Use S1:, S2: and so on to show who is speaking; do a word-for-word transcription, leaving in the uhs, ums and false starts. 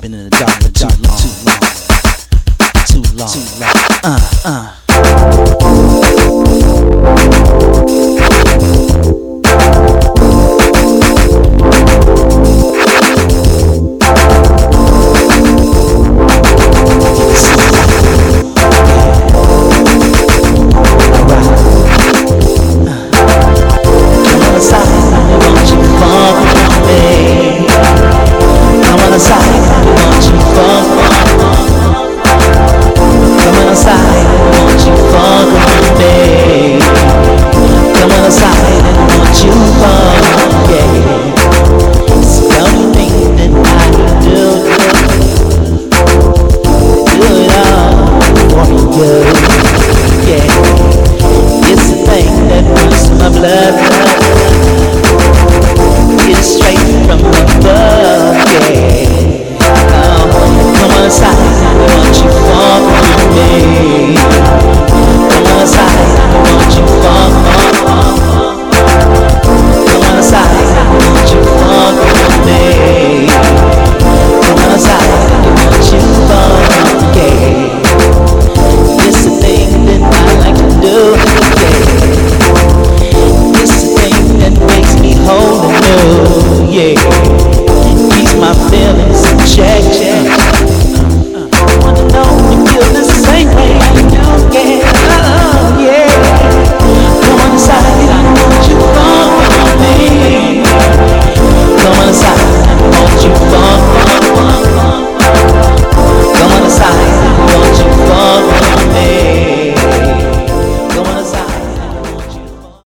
S1: been in the dark for too long, too long, too long, uh, uh. Yeah, it's the thing that runs my blood.